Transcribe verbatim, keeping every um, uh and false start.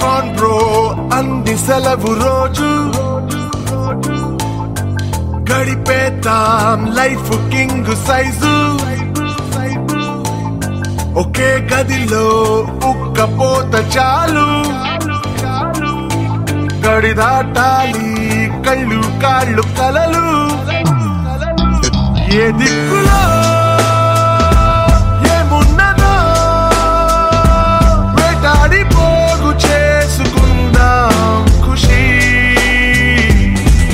కాన్ bro అంది సెలవు రోజు గడిపేతాం లైఫ్ కింగ్ సైజు ఒకే గదిలో ఉక్కపోత చాలు గడి దాటాలి కళ్ళు కాళ్ళు కలలు ఏ దిక్కులో